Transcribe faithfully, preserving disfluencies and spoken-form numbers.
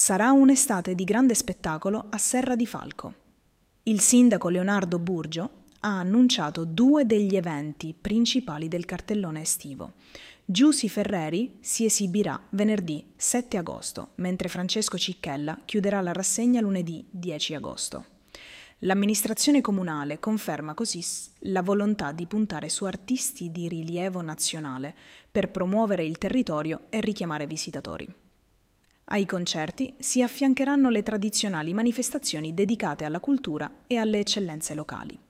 Sarà un'estate di grande spettacolo a Serra di Falco. Il sindaco Leonardo Burgio ha annunciato due degli eventi principali del cartellone estivo. Giusy Ferreri si esibirà venerdì sette agosto, mentre Francesco Cicchella chiuderà la rassegna lunedì dieci agosto. L'amministrazione comunale conferma così la volontà di puntare su artisti di rilievo nazionale per promuovere il territorio e richiamare visitatori. Ai concerti si affiancheranno le tradizionali manifestazioni dedicate alla cultura e alle eccellenze locali.